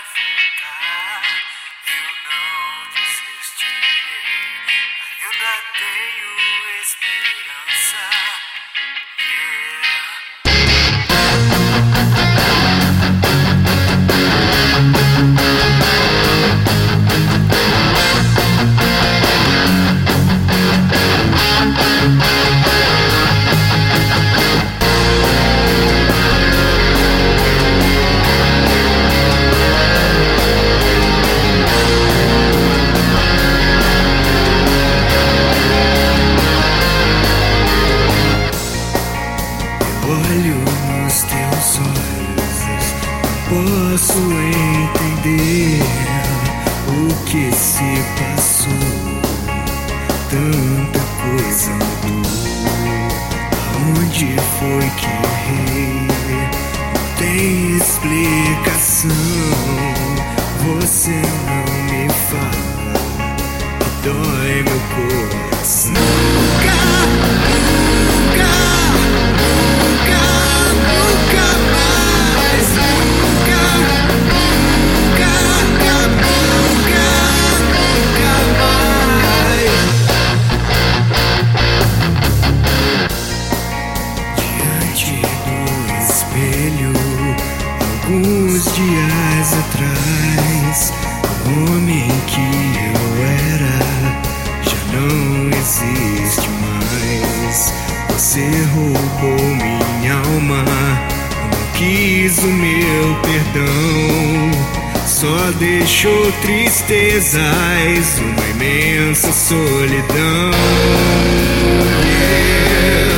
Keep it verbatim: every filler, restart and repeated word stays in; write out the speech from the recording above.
voltar, eu não desistirei. Ainda tenho esperança. Olho nos teus olhos, posso entender o que se passou. Tanta coisa mudou. Aonde foi que errei? Não tem explicação. Você não me fala que dói meu coração. Nunca, nunca. Alguns dias atrás, o homem que eu era já não existe mais. Você roubou minha alma, não quis o meu perdão, só deixou tristezas, uma imensa solidão. Yeah.